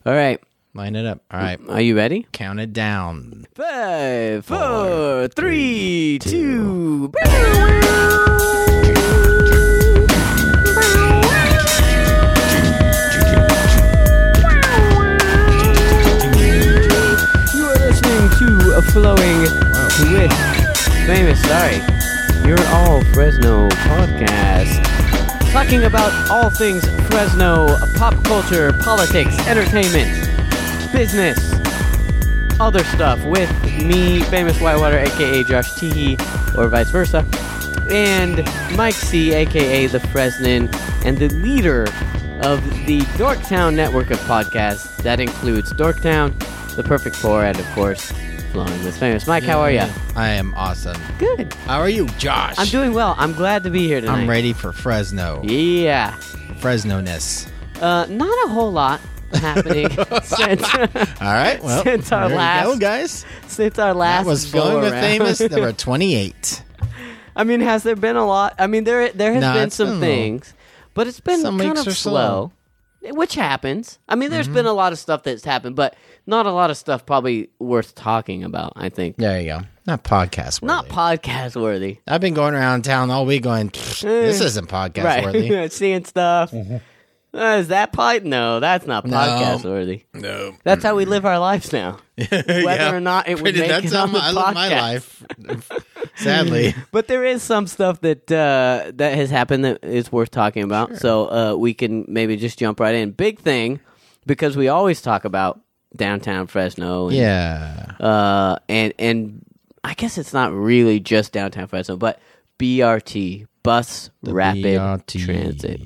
All right. Line it up. All right. Are you ready? Count it down. 5, 4, 3, 2. You are listening to a Flowing with Famous. Sorry. Your All Fresno podcast. Talking about all things Fresno, pop culture, politics, entertainment, business, other stuff with me, Famous Whitewater, a.k.a. Josh Teehee, or vice versa, and Mike C., a.k.a. The Fresnan, and the leader of the Dorktown network of podcasts. That includes Dorktown, The Perfect Four, and, of course, Flowing with Famous. Mike, how are you? I am awesome. Good. How are you, Josh? I'm doing well. I'm glad to be here tonight. I'm ready for Fresno. Yeah. Fresno-ness. Not a whole lot happening since All right. Well, since our there last you go, guys. That was Flowing with Famous number 28. I mean, has there been a lot? I mean, there has been it's some been things, but it's been some kind weeks of are slow, which happens. I mean, there's been a lot of stuff that's happened, but not a lot of stuff probably worth talking about, I think. There you go. Not podcast worthy. Not podcast worthy. I've been going around town all week going, this isn't podcast worthy. Right. Seeing stuff. Is that No, that's not podcast worthy. No. That's how we live our lives now. Whether or not it would make That's it how on the I live my podcast. life. Sadly. But there is some stuff that that has happened that is worth talking about. Sure. So we can maybe just jump right in. Big thing, because we always talk about downtown Fresno. And, Yeah. and I guess it's not really just downtown Fresno, but BRT, Bus Rapid BRT. Transit.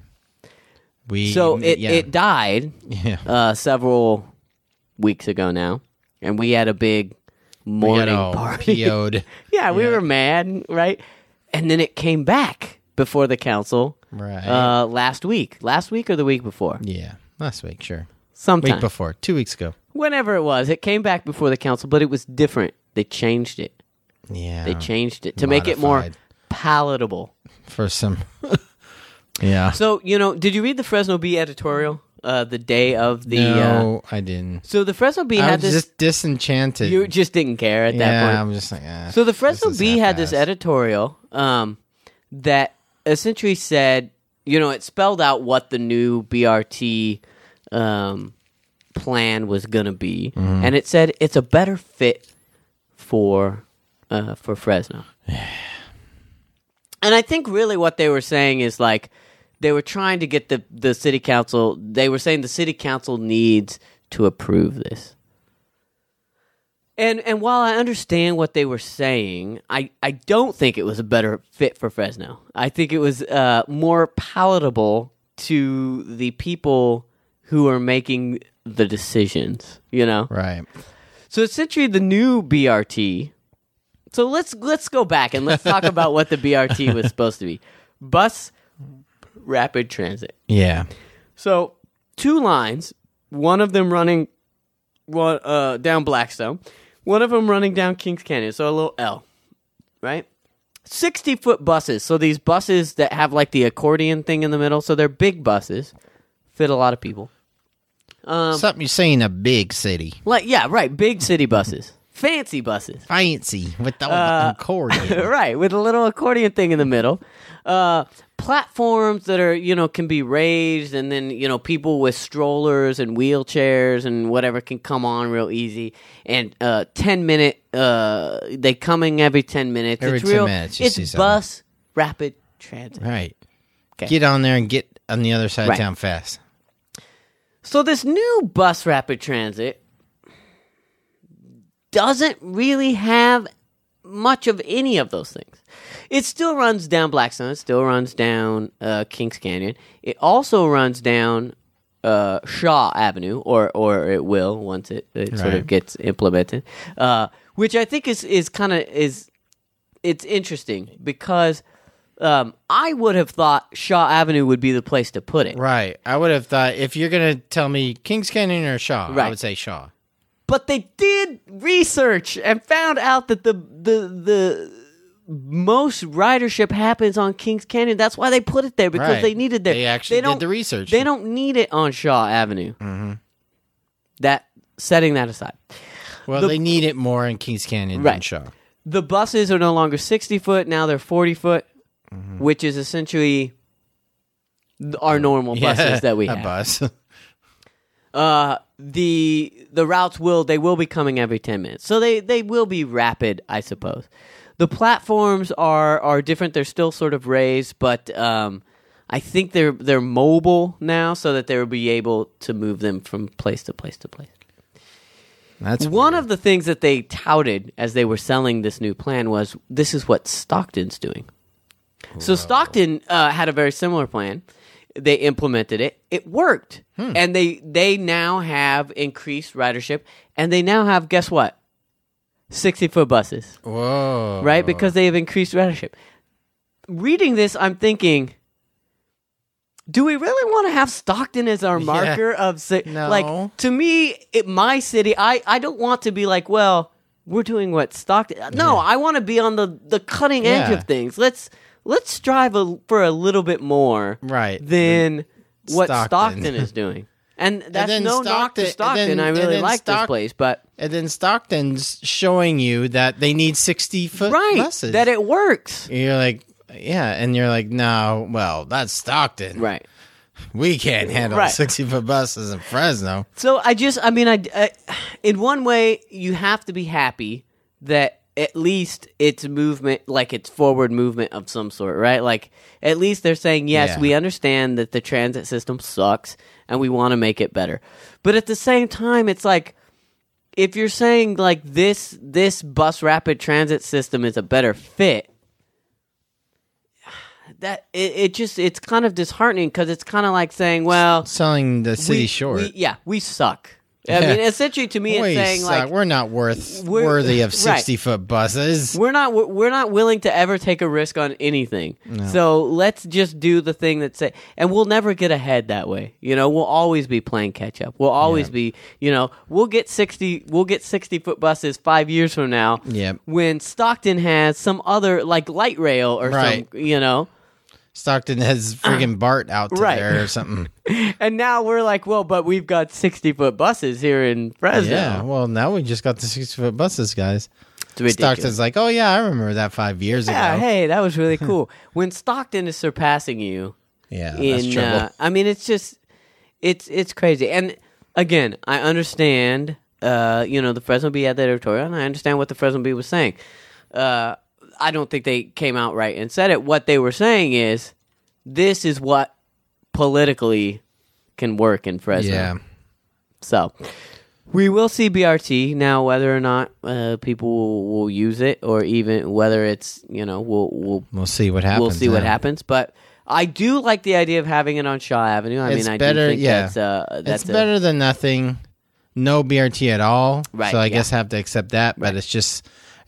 It It died several weeks ago now, and we had a big morning party. PO'd. Yeah, we were mad, right? And then it came back before the council Right. last week. Last week or the week before? Yeah. Last week, sure. Sometime. Week before. 2 weeks ago. Whenever it was. It came back before the council, but it was different. They changed it. Yeah. They changed it to make it more Modified. palatable. For some. Yeah. So, did you read the Fresno Bee editorial the day of the... No, I didn't. So the Fresno Bee I had was this... just disenchanted. You just didn't care at that yeah, point. I'm just like, So the Fresno this is Bee had this half-assed. editorial that essentially said, it spelled out what the new BRT plan was going to be, and it said it's a better fit for Fresno. And I think really what they were saying is like they were trying to get the city council. They were saying the city council needs to approve this. And while I understand what they were saying, I don't think it was a better fit for Fresno. I think it was more palatable to the people who are making the decisions, Right. So essentially the new BRT. So let's go back and let's talk about what the BRT was supposed to be. Bus Rapid Transit. Yeah. So 2 lines, one of them running down Blackstone, one of them running down Kings Canyon, so a little L, right? 60-foot buses, so these buses that have like the accordion thing in the middle, so they're big buses, fit a lot of people. Something you say in a big city. Big city buses. Fancy buses. Fancy with the accordion. Right, with a little accordion thing in the middle. Platforms that are, can be raised, and then, people with strollers and wheelchairs and whatever can come on real easy. And 10-minute, they coming every 10 minutes. Every it's 10 real, minutes you see it's something. Bus Rapid Transit. Right. Okay. Get on there and get on the other side Right. of town fast. So this new Bus Rapid Transit doesn't really have much of any of those things. It still runs down Blackstone. It still runs down Kings Canyon. It also runs down Shaw Avenue, or it will once it sort of gets implemented. Which I think is it's interesting because I would have thought Shaw Avenue would be the place to put it. Right. I would have thought if you're going to tell me Kings Canyon or Shaw, Right. I would say Shaw. But they did research and found out that the most ridership happens on Kings Canyon. That's why they put it there, because Right. they needed it there. They actually don't- did the research. They don't need it on Shaw Avenue. Mm-hmm. setting that aside. Well, they need it more in Kings Canyon than Shaw. The buses are no longer 60 foot. Now they're 40 foot, which is essentially our normal buses that we have. A bus. The routes will be coming every 10 minutes. So they will be rapid, I suppose. The platforms are different. They're still sort of raised, but I think they're mobile now so that they'll be able to move them from place to place to place. That's one weird. of the things that they touted as they were selling this new plan was this is what Stockton's doing. Whoa. So Stockton had a very similar plan. They implemented it. It worked. And they now have increased ridership. And they now have, guess what? 60-foot buses. Whoa. Right? Because they have increased ridership. Reading this, I'm thinking, do we really want to have Stockton as our marker of... No. Like, to me, my city, I don't want to be like, well, we're doing what Stockton... No, I want to be on the cutting edge of things. Let's strive for a little bit more than what Stockton is doing. And that's no knock to Stockton. I really like this place, but... And then Stockton's showing you that they need 60-foot buses. That it works. And you're like, and you're like, no, well, that's Stockton. Right. We can't handle 60-foot buses in Fresno. So I in one way, you have to be happy that at least it's movement, like it's forward movement of some sort, right? Like, at least they're saying, yes, we understand that the transit system sucks, and we want to make it better. But at the same time, it's like, if you're saying, like, this bus rapid transit system is a better fit, that it's kind of disheartening, because it's kind of like saying, well... Selling the city short. We suck. I mean, essentially, to me, it's saying like we're not worthy of 60-foot buses. We're not willing to ever take a risk on anything. No. So let's just do the thing that say, and we'll never get ahead that way. You know, we'll always be playing catch up. We'll always be, you know, we'll get 60-foot buses 5 years from now. Yep. When Stockton has some other like light rail or some, you know. Stockton has friggin' BART out there or something. And now we're like, well, but we've got 60-foot buses here in Fresno. Yeah, well, now we just got the 60-foot buses, guys. It's ridiculous. Stockton's like, oh, yeah, I remember that 5 years ago. Yeah, hey, that was really cool. When Stockton is surpassing you. Yeah, that's trouble. I mean, it's just, it's crazy. And, again, I understand, the Fresno Bee had that editorial, and I understand what the Fresno Bee was saying. I don't think they came out right and said it. What they were saying is, this is what politically can work in Fresno. Yeah. So, we will see BRT. Now, whether or not people will use it, or even whether it's, we'll see what happens. We'll see what happens. But I do like the idea of having it on Shaw Avenue. I do think that's it's better than nothing. No BRT at all. Right. So I guess I have to accept that. But it's just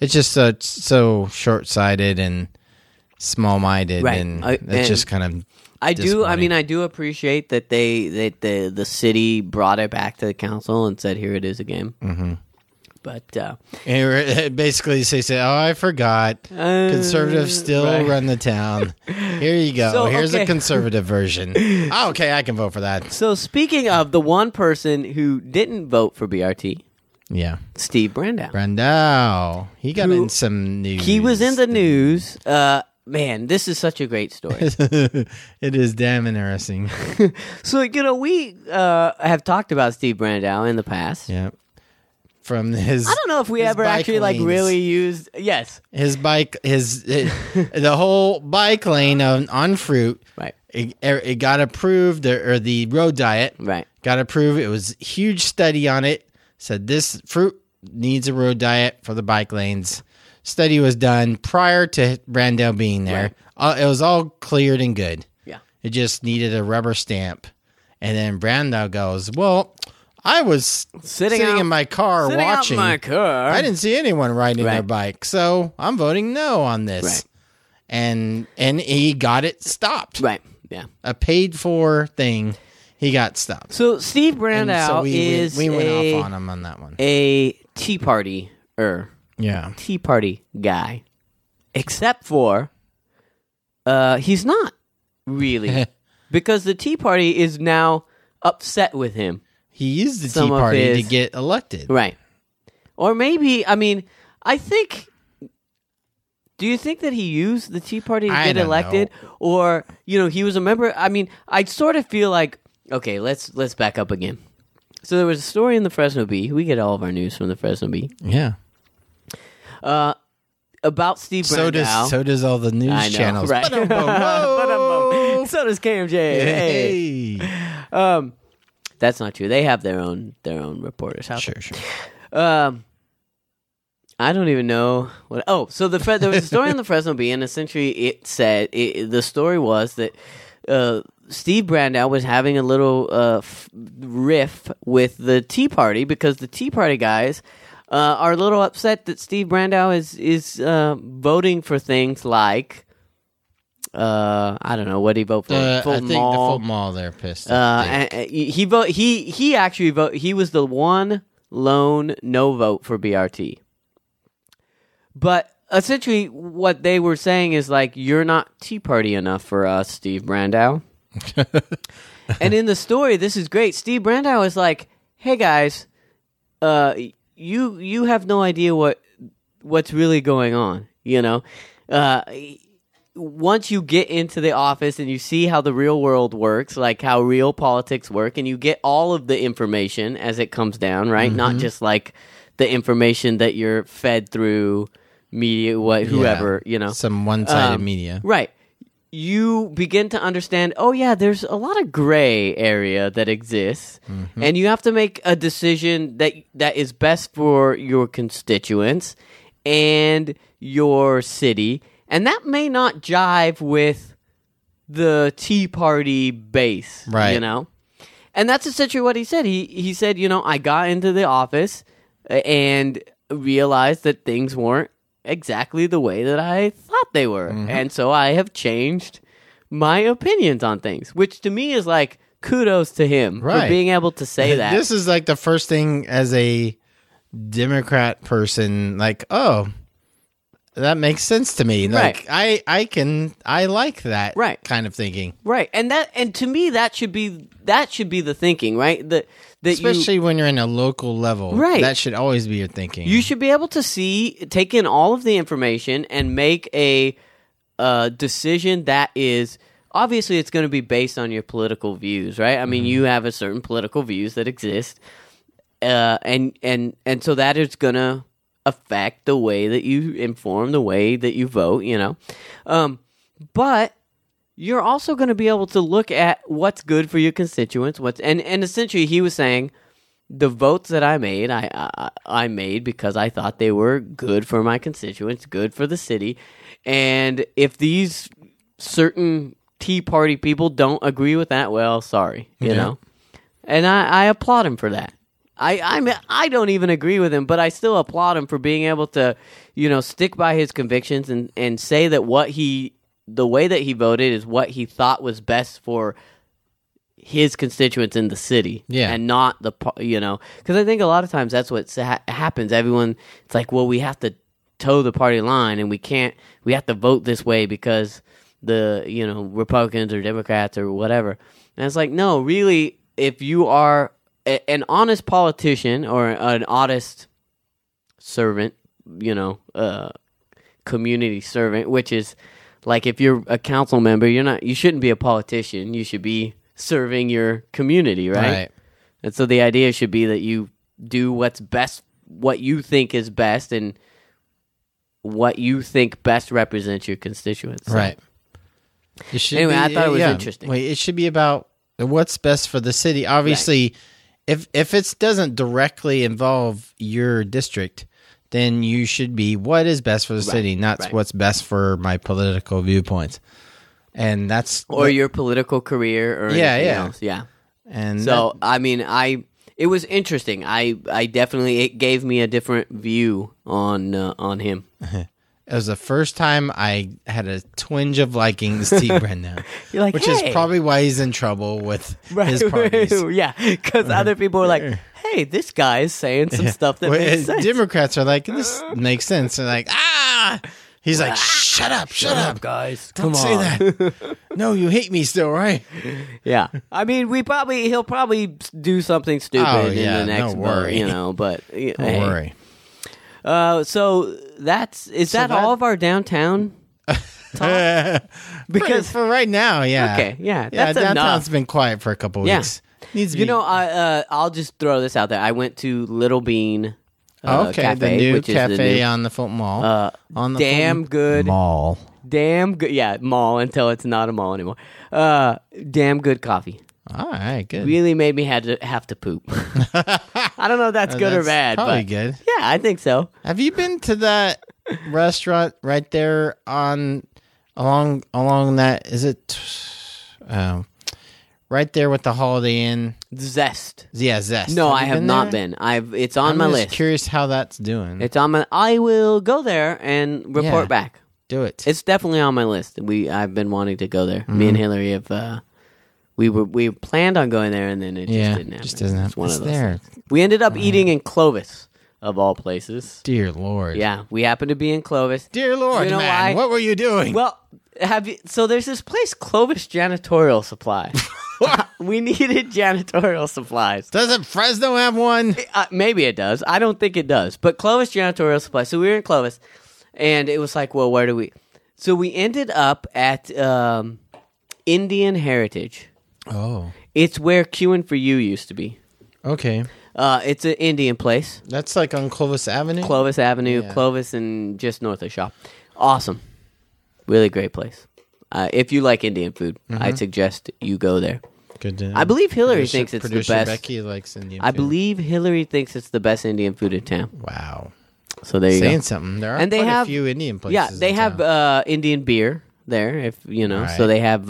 so short-sighted and small-minded, and it's just kind of. I do appreciate that the city brought it back to the council and said, "Here it is again." Mm-hmm. But basically, they say, "Oh, I forgot. Conservatives still run the town. Here you go. So, here's a conservative version. Oh, okay, I can vote for that." So, speaking of the one person who didn't vote for BRT. Yeah. Steve Brandow. He got in some news. He was in the news. Man, this is such a great story. It is damn interesting. So, we have talked about Steve Brandow in the past. Yeah. From his I don't know if we ever actually really used his bike the whole bike lane on Fruit. Right. It got approved, or the road diet. Right. Got approved. It was a huge study on it. Said this Fruit needs a road diet for the bike lanes. Study was done prior to Brandow being there. Right. It was all cleared and good. Yeah. It just needed a rubber stamp. And then Brandow goes, well, I was sitting in my car watching. My car. I didn't see anyone riding their bike, so I'm voting no on this. Right. And he got it stopped. Right. Yeah. A paid for thing. He got stopped. So Steve Brandow we went off on him on that one. A Tea Party Tea Party guy. Except for he's not really. Because the Tea Party is now upset with him. He used the some Tea of Party to his- get elected. Right. Or maybe, I mean, I think. Do you think that he used the Tea Party to I get don't elected, or he was a member? I mean, I sort of feel like let's back up again. So there was a story in the Fresno Bee. We get all of our news from the Fresno Bee. Yeah. About Steve Brandau. So does all the news I know, channels. right? Whoa. So does KMJ. Hey. Hey. That's not true. They have their own reporters. Out Sure. there. I don't even know what. Oh, so there was a story on the Fresno Bee, and essentially it said the story was that Steve Brandau was having a little riff with the Tea Party because the Tea Party guys are a little upset that Steve Brandau is voting for things like I don't know what he voted for. I Fulton think Mall. the Fulton Mall they're pissed. I think. He actually voted. He was the one lone no vote for BRT. But essentially, what they were saying is like, you're not Tea Party enough for us, Steve Brandau. And in the story, this is great. Steve Brandau is like, hey guys, you have no idea what's really going on. Once you get into the office and you see how the real world works, like how real politics work, and you get all of the information as it comes down, right? Mm-hmm. Not just like the information that you're fed through media, whoever, some one-sided media, right? You begin to understand, oh yeah, there's a lot of gray area that exists, and you have to make a decision that is best for your constituents and your city, and that may not jive with the Tea Party base, right? And that's essentially what he said. He said, I got into the office and realized that things weren't exactly the way that I thought they were. And so I have changed my opinions on things, which to me is like kudos to him for being able to say that. This is like the first thing as a Democrat person, like, oh, that makes sense to me. Like I like that kind of thinking. Right. And to me that should be the thinking, right? That especially when you're in a local level. Right. That should always be your thinking. You should be able to take in all of the information and make a decision that is obviously it's going to be based on your political views, right? I mean, you have a certain political views that exist. And so that is going to affect the way that you inform, the way that you vote, but you're also going to be able to look at what's good for your constituents. And essentially, he was saying the votes that I made, I made because I thought they were good for my constituents, good for the city. And if these certain Tea Party people don't agree with that, well, sorry, you know. And I applaud him for that. I don't even agree with him, but I still applaud him for being able to, stick by his convictions and say that the way that he voted is what he thought was best for his constituents in the city. Yeah. And not because I think a lot of times that's what happens. Everyone, it's like, well, we have to toe the party line and we have to vote this way because the, Republicans or Democrats or whatever. And it's like, no, really, if you are an honest politician or an honest servant, community servant, which is like if you're a council member, you shouldn't be a politician. You should be serving your community, right? And so the idea should be that you do what's best, what you think is best, and what you think best represents your constituents. So. Right. Anyway, I thought it was interesting. Wait, it should be about what's best for the city. Obviously, if it doesn't directly involve your district, then you should be what is best for the city, not what's best for my political viewpoints. And that's your political career or anything else. Yeah. And so it was interesting. I definitely, it gave me a different view on him. It was the first time I had a twinge of liking Steve Brandau. You're like, which is probably why he's in trouble with his parties. Yeah, because other people are like, hey, this guy is saying some stuff that makes sense. Democrats are like, this makes sense. They're like, He's like, shut up, guys. Don't Come say on. that. No, you hate me still, right? Yeah, I mean, he'll probably do something stupid Oh, in yeah, the next, no worry. But Don't hey. worry. So that all of our downtown talk? Because for right now, yeah. Okay, yeah, Yeah, that's downtown's enough. been quiet for a couple Yeah. weeks. Needs to You be, know, I'll just throw this out there. I went to Little Bean okay, Cafe, the new which is cafe the new, on the Fulton Mall. On the damn Fulton good. Mall. Damn good. Yeah, mall until it's not a mall anymore. Damn good coffee. All right, good. Really made me have to poop. I don't know if that's good or That's bad, probably but good. yeah, I think so. Have you been to that restaurant right there along that? Is it right there with the Holiday Inn? Zest. Yeah, Zest. No, I have been not there? been. It's on I'm my just list. Curious how that's doing. It's on my. I will go there and report Yeah. back. Do it. It's definitely on my list. I've been wanting to go there. Me and Hillary have. We planned on going there, and then it just didn't happen. just doesn't happen. It's one It's of those there. things. We ended up eating in Clovis, of all places. Dear Lord. Yeah, we happened to be in Clovis. Dear Lord, You know man, why? what were you doing? Well, so there's this place, Clovis Janitorial Supply. We needed janitorial supplies. Doesn't Fresno have one? Maybe it does. I don't think it does. But Clovis Janitorial Supply. So we were in Clovis, and it was like, well, where do we? So we ended up at Indian Heritage. Oh, It's where Queuing for You used to be. okay. It's an Indian place. That's like on Clovis Avenue. Clovis Avenue, Yeah. Clovis, and just north of Shaw. Awesome. Really great place. If you like Indian food, I'd suggest you go there. Good to know. I believe Hillary Producer- thinks it's the producer best. Becky likes Indian I food. believe Hillary thinks it's the best Indian food in town. Wow. So there you Saying go. something. There are And they quite have- a few Indian places. Yeah, they in have town. Indian beer there. If you know, so Right. they have.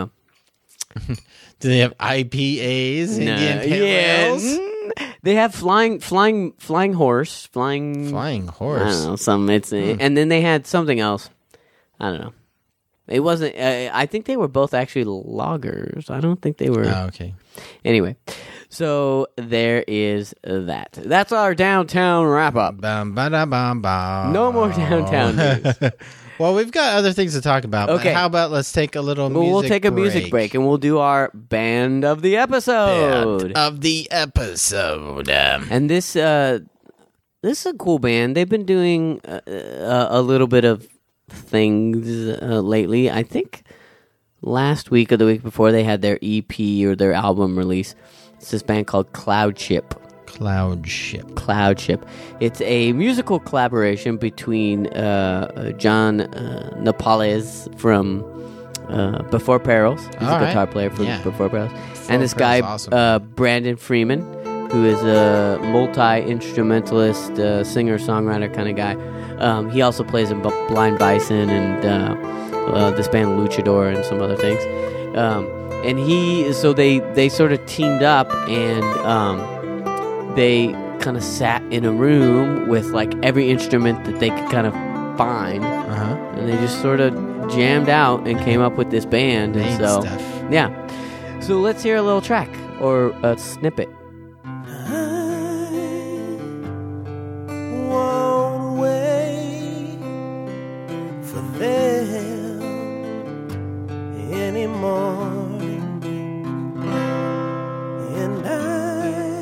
Do they have IPAs? Indian pale ales? They have flying horse, Flying I don't horse. know, some it's and then they had something else. I don't know. It wasn't. I think they were both actually lagers. I don't think they were. Oh, okay. Anyway, so there is that. That's our downtown wrap up. Bum, ba-da-bum, bum. No more downtown news. Well, we've got other things to talk about. But Okay. how about let's take a little Well, music we'll take a music break and we'll do our band of the episode. Of the episode. And this is a cool band. They've been doing a little bit of things lately. I think last week or the week before they had their EP or their album release. It's this band called Cloud Ship. Cloud Ship. Cloud Ship. It's a musical collaboration between John Napales from Before Perils. He's All a right. guitar player from Yeah. Before Perils. And this Perils, guy, awesome. Brandon Freeman, who is a multi-instrumentalist, singer-songwriter kind of guy. He also plays in Blind Bison and this band Luchador and some other things. So they sort of teamed up and they kind of sat in a room with like every instrument that they could kind of find, Uh-huh. and they just sort of jammed out and came up with this band. And Made so, stuff. yeah. So let's hear a little track or a snippet. Won't wait for them anymore, and I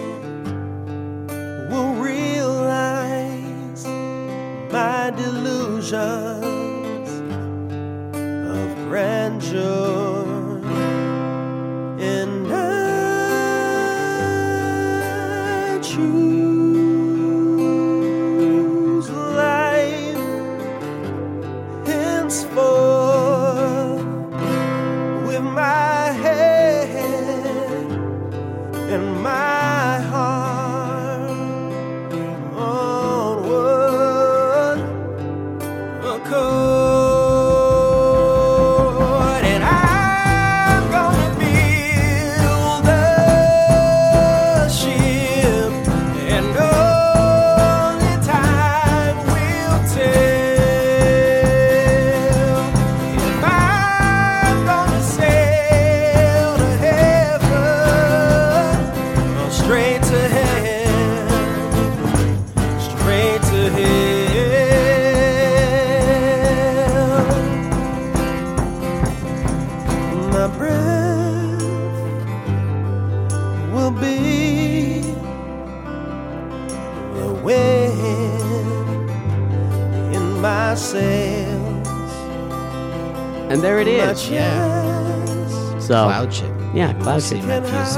will realize my delusions of grandeur, and I choose life henceforth with my head and my heart onward accord, and I'm gonna build a ship and sails. And there it My is. chest So Cloud Chip. yeah, Cloud See Chip. Matthews.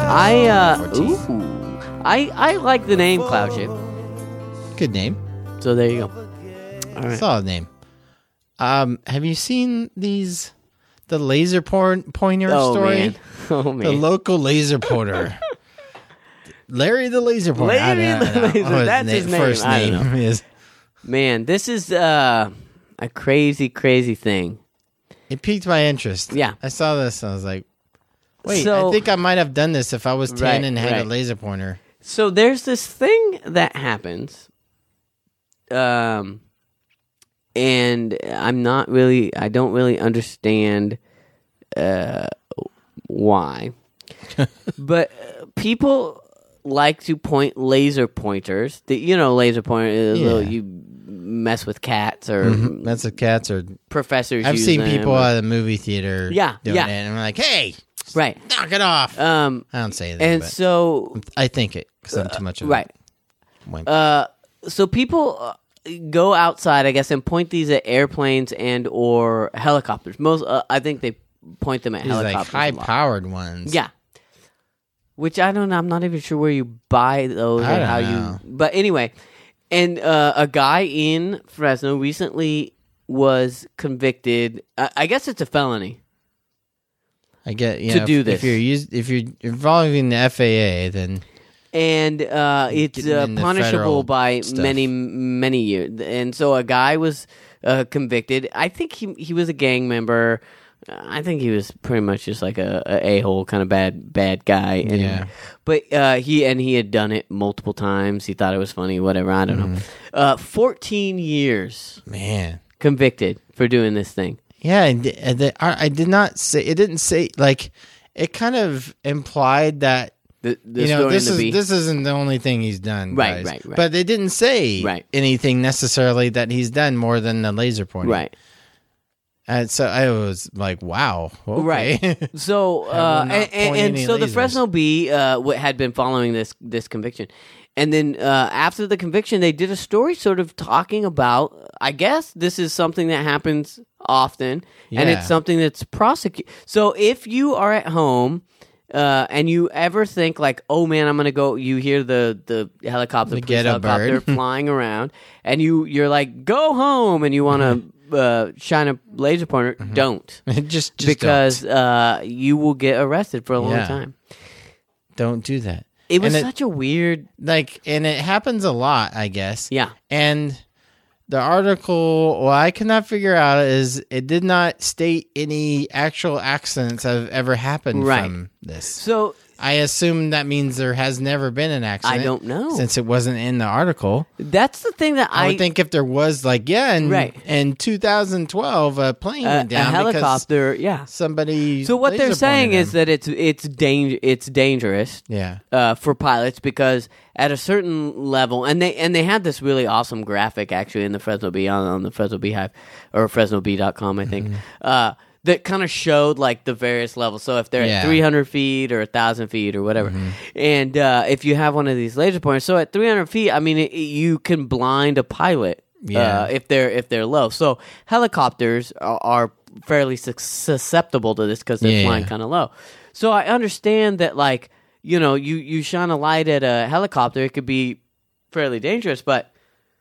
I like the name Cloud Chip. Good name. So there you go. All right. Solid name. Have you seen the laser pointer Oh story? man. Oh The man. local laser pointer. Larry the laser pointer. Larry the laser- What that's his name. First I don't name is. Man, this is a crazy thing. It piqued my interest. Yeah. I saw this and I was like, wait, So- I think I might have done this if I was 10 Right, and had right. a laser pointer. So there's this thing that happens, and I don't really understand why, but people like to point laser pointers. Laser pointer. Yeah. You mess with cats or That's the cats or professors. I've use seen them people or- at the movie theater Yeah, doing yeah. it and I'm like, hey, right. knock it off. I don't say that, And but so I think it because I'm too much of right. a wimp. So people go outside, I guess, and point these at airplanes and or helicopters. Most, I think they point them at These like helicopters. a lot. high-powered ones. Yeah. Which I don't know. I'm not even sure where you buy those I or don't how know. you. But anyway, and a guy in Fresno recently was convicted. I guess it's a felony. I get to do this. If you're involving the FAA, then And it's Getting into punishable federal by stuff. many years. And so a guy was convicted. I think he was a gang member. I think he was pretty much just like a hole kind of bad guy. And, Yeah. But he had done it multiple times. He thought it was funny. Whatever. I don't know. 14 years man, convicted for doing this thing. yeah. I did not say it. Didn't say like it. Kind of implied that. The story This in the Bee. this isn't the only thing he's done, Right, guys. right. But they didn't say Right. anything necessarily that he's done more than the laser pointing. Right. And so I was like, wow, okay. Right. So will not point and any so the lasers. Fresno Bee had been following this conviction, and then after the conviction, they did a story sort of talking about. I guess this is something that happens often, and Yeah. it's something that's prosecuted. So if you are at home. And you ever think like, oh man, I'm gonna go? You hear the helicopter, The police ghetto helicopter bird. flying around, and you're like, go home, and you want to shine a laser pointer. Don't. just Because you will get arrested for a long Yeah. time. don't do that. It was And such a weird, and it happens a lot, I guess. yeah, And the article, what I cannot figure out is it did not state any actual accidents that have ever happened Right. from this. So I assume that means there has never been an accident. I don't know. Since it wasn't in the article. that's the thing that I would think if there was, like, Right. in 2012, a plane a went down helicopter, yeah. because somebody. So what they're laser saying pointed is them. that it's dangerous. Yeah. For pilots because at a certain level, and they had this really awesome graphic actually in the Fresno Bee on the Fresno Beehive or FresnoBee.com, I think, that kind of showed like the various levels. So if they're Yeah. at 300 feet or 1,000 feet or whatever, and if you have one of these laser pointers, so at 300 feet, I mean, you can blind a pilot. Yeah. If they're low. So helicopters are fairly susceptible to this because they're Yeah. flying kind of low. So I understand that, like, you shine a light at a helicopter, it could be fairly dangerous, but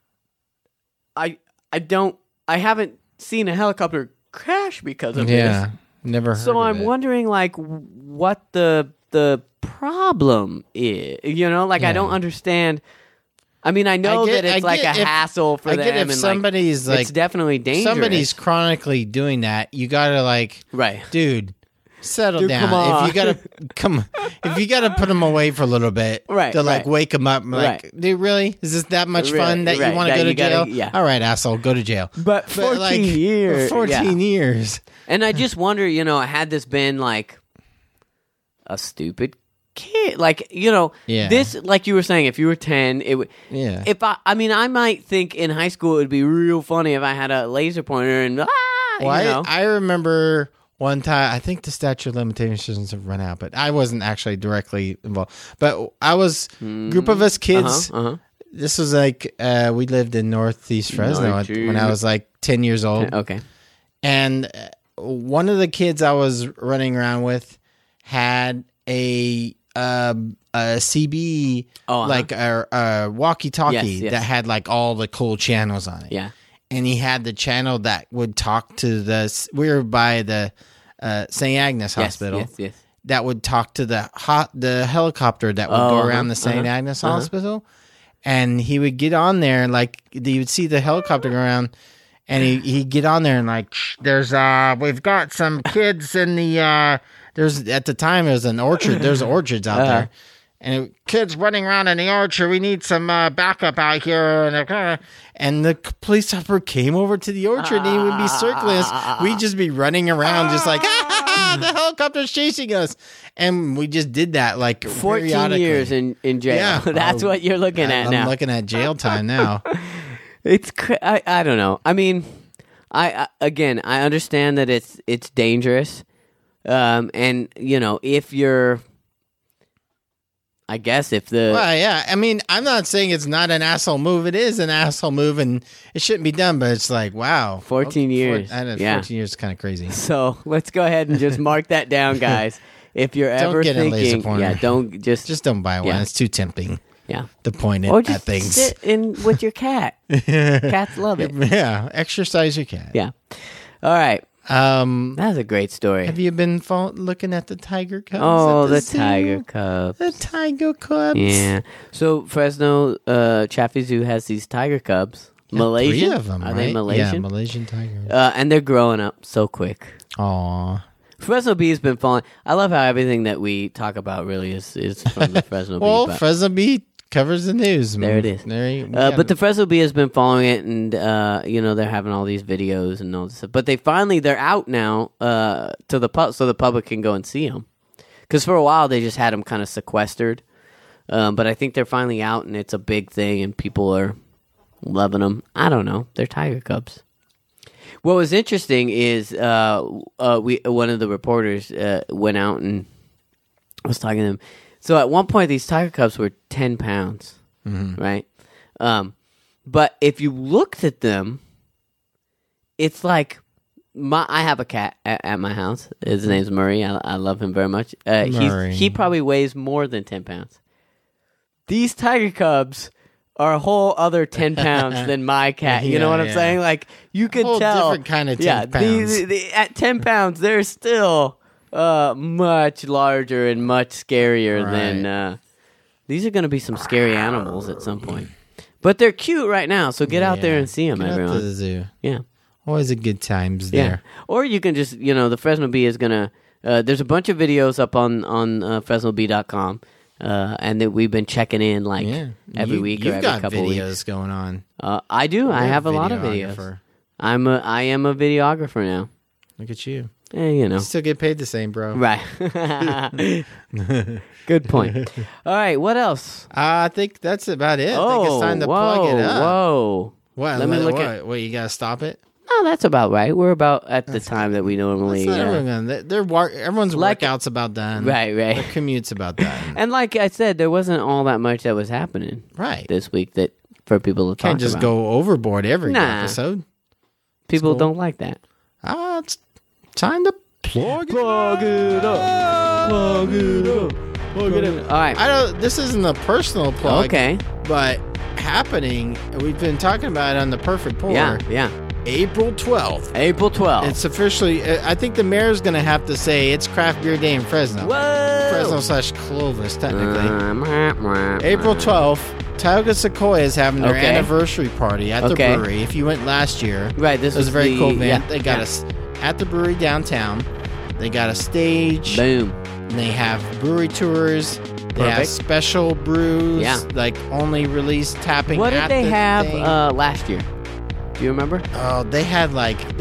I haven't seen a helicopter crash because of Yeah. this. Never heard So of I'm it. wondering, like, what the problem is. Like, I don't understand. I mean, I know that it's like a hassle for I them. get if and somebody's like, like it's definitely dangerous. somebody's chronically doing that, you gotta like, right. dude, settle Dude, down. come on. If you gotta put them away for a little bit, Right, to like right. wake them up, like, Right. dude, really? Is this that much fun that Right, you want to that go to you gotta- jail? yeah. All right, asshole, go to jail. But 14 years. 14 years. And I just wonder, had this been like a stupid kid, like, Yeah. this, like you were saying, if you were 10, it would. Yeah. If I might think in high school it would be real funny if I had a laser pointer and Well, I remember one time, I think the statute of limitations have run out, but I wasn't actually directly involved. But I was, group of us kids, This was like we lived in Northeast Fresno when I was like 10 years old. Okay. And one of the kids I was running around with had a CB, like a walkie-talkie Yes. that had like all the cool channels on it. Yeah. And he had the channel that would talk to we were by the St. Agnes Hospital. Yes. That would talk to the helicopter that would go around the St. Agnes Hospital. And he would get on there, like, you would see the helicopter go around, and he'd get on there and, like, we've got some kids in the, at the time, it was an orchard. There's orchards out there. And kids running around in the orchard, we need some backup out here. And the police officer came over to the orchard, and he would be circling us. We'd just be running around just like, the helicopter's chasing us. And we just did that like 14 years in jail. Yeah. That's what you're looking at now. I'm looking at jail time now. It's I don't know. I mean, I understand that it's dangerous, and you know, if you're, I guess if the Well, yeah. I mean, I'm not saying it's not an asshole move. It is an asshole move, and it shouldn't be done. But it's like, wow, 14 years. 14 years is kind of crazy. So let's go ahead and just mark that down, guys. If you're ever get a laser thinking, pointer. yeah, don't Just don't buy one. Yeah. It's too tempting yeah. to point Or at just things. sit in with your cat. Cats love it. Yeah, exercise your cat. Yeah. All right. That's a great story. Have you been looking at the tiger cubs? Oh, at the zoo? tiger cubs. The tiger cubs. Yeah. So Fresno Chaffee Zoo has these tiger cubs. Malaysian? 3 of them, Are right? they Malaysian? Yeah, Malaysian tigers. And they're growing up so quick. Aw. Fresno Bee has been falling. I love how everything that we talk about really is from the Fresno Well, Bee. But Fresno Bee covers the news. there it is. But the Fresno Bee has been following it, and you know, they're having all these videos and all this stuff. But they're out now to the so the public can go and see them. Because for a while they just had them kind of sequestered, but I think they're finally out, and it's a big thing, and people are loving them. I don't know. They're tiger cubs. What was interesting is one of the reporters went out and was talking to them. So at one point, these tiger cubs were 10 pounds, right? But if you looked at them, it's like I have a cat at my house. His name's Murray. I love him very much. Murray. He probably weighs more than 10 pounds. These tiger cubs are a whole other 10 pounds than my cat. You know what I'm saying? Like, you could Whole tell. different kind of 10 pounds. At 10 pounds, they're still much larger and much scarier than... these are going to be some scary animals at some point. But they're cute right now, so get out there and see them, Get everyone. out to the zoo. Yeah. Always a good times Yeah. there. Or you can just, the Fresno Bee is going to... there's a bunch of videos up on FresnoBee.com. And that we've been checking in every week or every couple You've got videos weeks. going on. I do. I have a lot of videos. Videographer. I am a videographer now. Look at you. You Still get paid the same, bro. Right. Good point. All right. What else? I think that's about it. I think it's time to plug it up. Whoa. What? Let me look at. What? You gotta stop it. Oh, that's about right. We're about at the time that we normally. Everyone's Like- workout's about done. Right. Their commute's about done. And like I said, there wasn't all that much that was happening Right. this week that for people to talk Can't just about. go overboard every Nah. episode. People cool. don't like that. It's time to plug it Plug it up. Plug it up. Plug it up. All right. This isn't a personal plug. Okay. But happening, we've been talking about it on the Perfect Pour. Yeah. April 12th. April 12th. It's officially, I think the mayor's going to have to say it's Craft Beer Day in Fresno. Whoa. Fresno/Clovis, technically. April April 12th, Tioga Sequoia is having their Okay. anniversary party at the Okay. brewery. If you went last year, Right, this it was a very the- cool event. yeah, They got yeah. us at the brewery downtown. They got a stage. Boom. And they have brewery tours. They have Perfect. special brews. Yeah. Like only release tapping. What did at they the have thing. last year? Do you remember? Oh, they had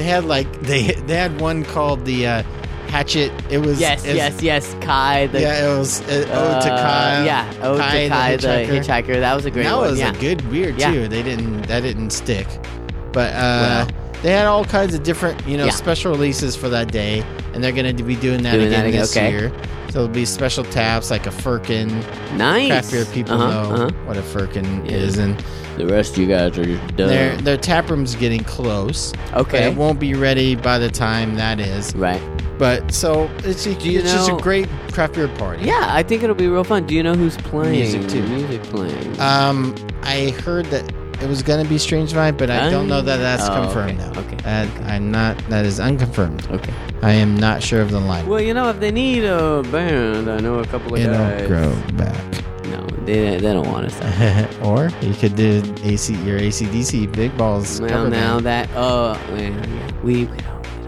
one called the Hatchet. It was Yes. Kai. It was Ode to Kai. Yeah, Ode to Kai, the hitchhiker. That was a great That one. was Yeah. a good beer too. Yeah. That didn't stick. But Well, They had all kinds of different, Yeah. special releases for that day, and they're going to be doing that Doing again that again, this okay. year. So there'll be special taps like a firkin. Nice. Craft beer people know what a firkin is, and The rest of you guys are just dumb. their tap room's getting close. Okay. But it won't be ready by the time that is. Right. But so it's just a know- great craft beer party. Yeah, I think it'll be real fun. Do you know who's playing? Music, too. Music playing. I heard that it was going to be Strange Vine, but I don't know that that's confirmed okay, now. okay. That is unconfirmed. Okay. I am not sure of the line. Well, if they need a band, I know a couple of It'll guys. grow back. No, they don't want us. That. Or you could do your AC/DC Big Balls. Well, cover now band. that we don't.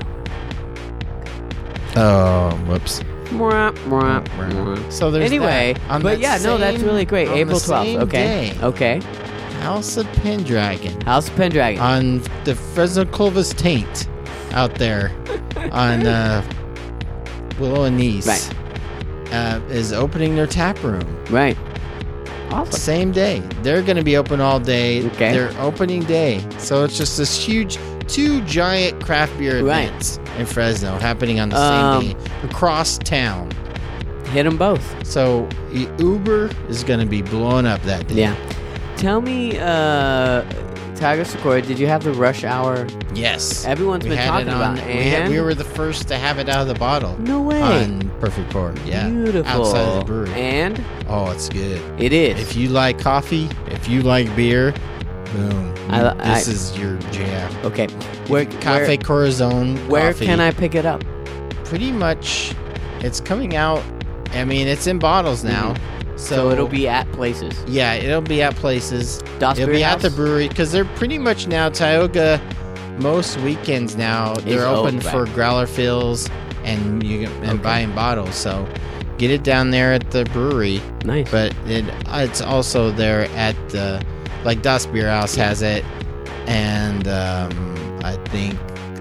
Oh, whoops. Mwah, mwah, mwah. So there's Anyway, that. On but that yeah, no, that's same- really great. on April the 12th. same Okay. day, Okay. House of Pendragon House of Pendragon. on the Fresno Clovis Taint out there on Willow and Nice. Right. Is opening their tap room. Right. Awesome. Same day. They're going to be open all day. Okay. Their opening day. So it's just this huge, 2 giant craft beer Right. events in Fresno happening on the same day across town. Hit them both. So Uber is going to be blowing up that day. Yeah. Tell me, Tiger Sequoia, did you have the rush hour? Yes. Everyone's been had talking it on. about it. We And were the first to have it out of the bottle. no way. On Perfect Pour. Yeah. Beautiful. Outside of the brewery. And Oh, it's good. it is. If you like coffee, if you like beer, boom. This I- is your jam. Okay. Where Cafe Corazon. Where coffee. can I pick it up? Pretty much, it's coming out. I mean, it's in bottles now. So it'll be at places. Yeah, it'll be at places. Das It'll Beer be at House? the brewery because they're pretty much now Tioga. Most weekends now they're open open, for right. growler fills and buying bottles. So get it down there at the brewery. Nice. But it's also there at the Das Beer House has it, and I think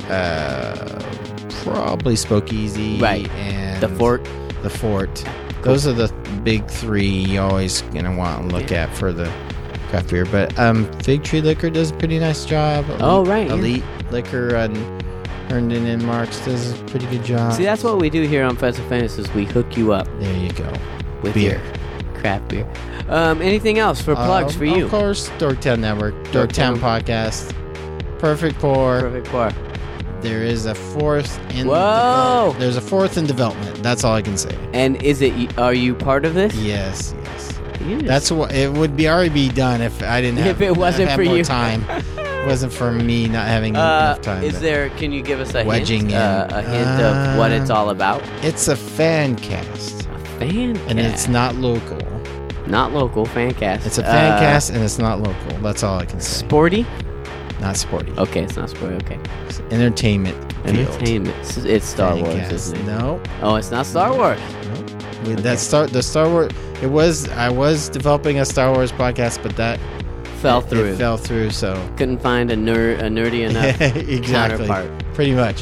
probably Spokeezy, Right. And The Fort. The Fort. Those are the big 3 you always gonna want to look at for the craft beer. But Fig Tree Liquor does a pretty nice job. Right, yeah. Elite Liquor and Herndon and Marks does a pretty good job. See, that's what we do here on Festival Famous is we hook you up There you go. with Beer. your craft beer. Anything else for plugs for you? Of course, Dorktown Network, Dorktown Podcast, Perfect Pour. Perfect pour. There is a 4th in Whoa! There's a 4th in development. That's all I can say. And are you part of this? Yes. Yes. That's what it would be already be done if I didn't have. If it wasn't have for more you. time. It wasn't for me not having enough time. Is but there? Can you give us a wedging hint? in. A hint of what it's all about? It's a fan cast, Fan and it's not local. not local fan cast. It's a fan cast, and it's not local. That's all I can say. Sporty. Not sporty. Okay, it's not sporty. Okay, It's entertainment. field. entertainment. It's Star Fan Wars, cast. isn't it? No. Oh, it's not Star Wars. With the Star Wars. I was developing a Star Wars podcast, but that Fell through. It fell through. So Couldn't find a nerdy enough exactly, counterpart. pretty much.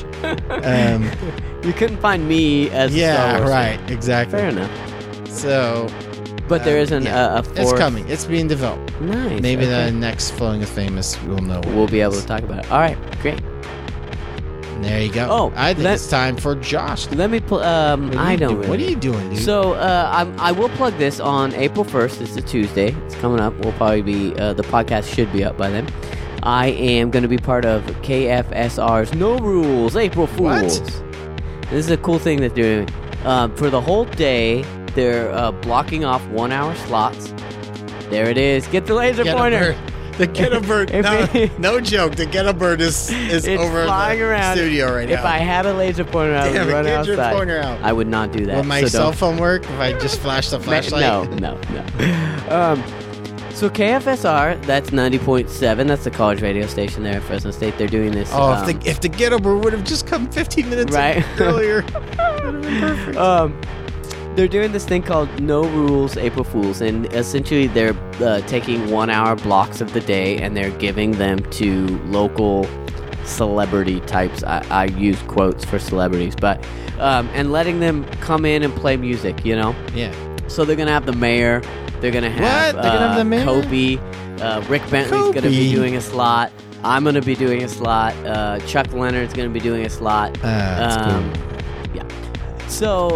You couldn't find me as a Star Yeah, Wars right, fan. exactly. Fair enough. So, But there isn't yeah. a fourth. It's coming. It's being developed. Nice. Maybe okay. the next Flowing with Famous we'll know. what We'll it be able is. to talk about it. All right, great. There you go. Oh, I think let- it's time for Josh. Let me. What are I you don't. doing? Really. What are you doing, dude? So I will plug this on April 1st. It's a Tuesday. It's coming up. We'll probably be the podcast should be up by then. I am going to be part of KFSR's No Rules April Fools. What? This is a cool thing that they're doing. For the whole day, they're blocking off 1 hour slots. There it is. Get the laser pointer. The Ghetto Bird. No joke. The Ghetto Bird is It's over flying the around. studio right If now. I had a laser pointer, I Damn would it, run get your outside. pointer out. I would not do that. Will my so cell don't- phone work if I just flash the flashlight? No. So KFSR, that's 90.7. That's the college radio station there at Fresno State. They're doing this. Oh, if the Ghetto Bird would have just come 15 minutes Right. earlier, would have been perfect. They're doing this thing called No Rules April Fools, and essentially they're taking 1 hour blocks of the day and they're giving them to local celebrity types. I use quotes for celebrities, but and letting them come in and play music. You know. Yeah. So they're gonna have the mayor. They're gonna have What? They're gonna have the mayor? Kobe. Rick Bentley's gonna be Kobe? doing a slot. I'm going to be doing a slot. Chuck Leonard's going to be doing a slot. That's cool. Yeah. So,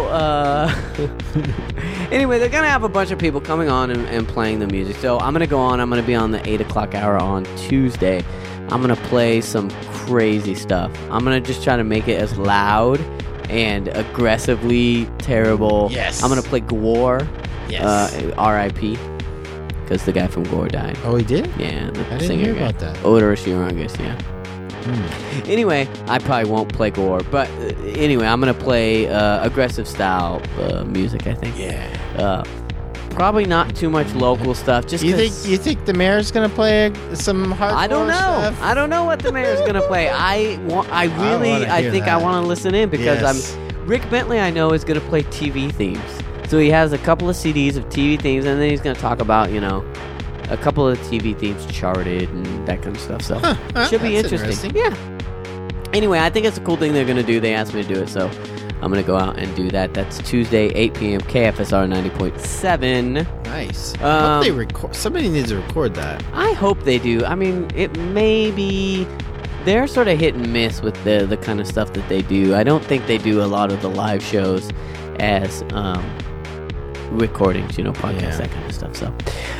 anyway, they're going to have a bunch of people coming on and playing the music. So I'm going to go on. I'm going to be on the 8 o'clock hour on Tuesday. I'm going to play some crazy stuff. I'm going to just try to make it as loud and aggressively terrible. Yes. I'm going to play Gore. Yes. R.I.P. Because the guy from Gore died. Oh, he did? Yeah, the I didn't singer hear guy. about that. Oderus Urungus, yeah. Anyway, I probably won't play Gore, but anyway, I'm going to play aggressive style music, I think. Yeah. Probably not too much local stuff. Just You 'cause think the mayor's gonna play some hardcore I don't know. stuff? I don't know what the mayor's going to play. I think I want to listen in because Yes. Rick Bentley, I know, is going to play TV themes. So he has a couple of CDs of TV themes, and then he's going to talk about, a couple of TV themes charted and that kind of stuff. So should be that's interesting. Yeah. Anyway, I think it's a cool thing they're going to do. They asked me to do it, so I'm going to go out and do that. That's Tuesday, 8 p.m., KFSR 90.7. Nice. I hope they record. Somebody needs to record that. I hope they do. I mean, it may be... They're sort of hit and miss with the kind of stuff that they do. I don't think they do a lot of the live shows as recordings, podcasts, that kind of stuff. So,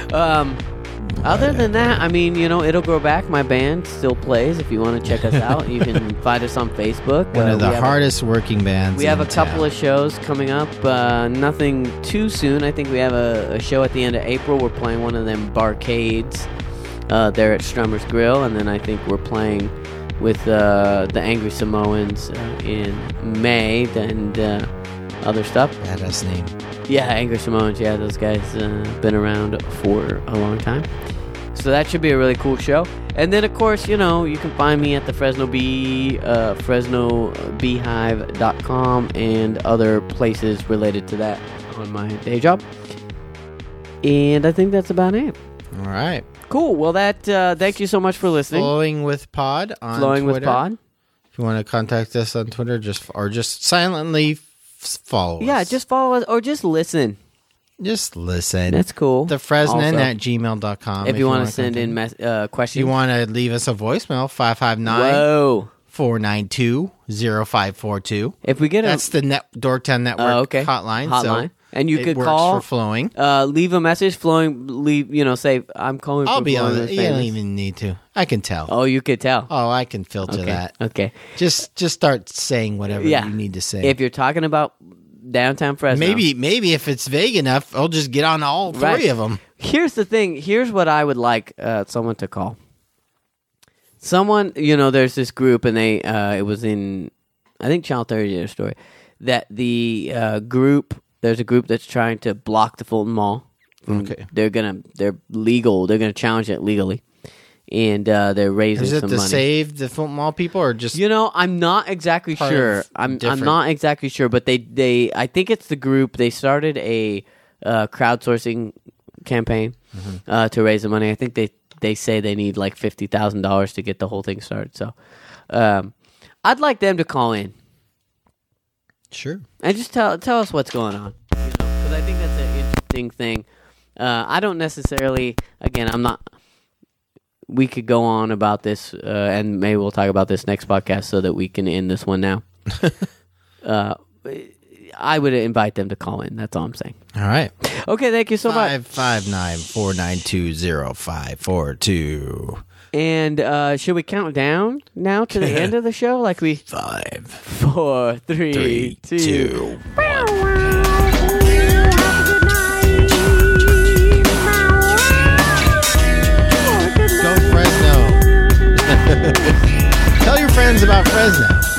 other than that, I mean, It'll Grow Back, my band, still plays. If you want to check us out, you can find us on Facebook. One of the hardest working bands. We have a in couple town. of shows coming up. Nothing too soon. I think we have a show at the end of April. We're playing one of them barcades there at Strummer's Grill. And then I think we're playing with the Angry Samoans in May and other stuff. Badass name. Yeah, Angry Samoans. Yeah, those guys been around for a long time. So that should be a really cool show. And then, of course, you can find me at the Fresno Bee, FresnoBeehive.com and other places related to that on my day job. And I think that's about it. All right. Cool. Well, thank you so much for listening. Flowing with Pod on Flowing Twitter. with Pod. If you want to contact us on Twitter, just silently follow us. Yeah, just follow us or just listen. Just listen. That's cool. The Fresnan Also, at gmail.com. if you want to send in questions. you want to leave us a voicemail, 559-492-0542. If we get That's the Dorktown Network hotline. So and you it could works call for Flowing. Leave a message. say I'm calling. I'll from be Flowing on with it. You don't Famous. even need to. I can tell. Oh, you could tell. Oh, I can filter Okay. that. Okay. Just start saying whatever Yeah. you need to say. If you're talking about downtown Fresno, Maybe if it's vague enough, I'll just get on all three Right. of them. Here's the thing. Here's what I would like someone to call. Someone, there's this group, and they it was in, I think Channel 30 did a story that the group. There's a group that's trying to block the Fulton Mall. Okay. They're legal. They're gonna challenge it legally, and they're raising Is it some to money. save the Fulton Mall people or just I'm not exactly part sure. of I'm different- not exactly sure, but they I think it's the group. They started a crowdsourcing campaign to raise the money. I think they say they need like $50,000 to get the whole thing started. So, I'd like them to call in Sure. and just tell us what's going on. Because I think that's an interesting thing. I don't necessarily. Again, I'm not. We could go on about this, and maybe we'll talk about this next podcast so that we can end this one now. I would invite them to call in. That's all I'm saying. All right. Okay, thank you so much. 559-492-0542. And should we count down now to the end of the show? Like 5, 4, 3, 2. 1. Go Fresno. Tell your friends about Fresno.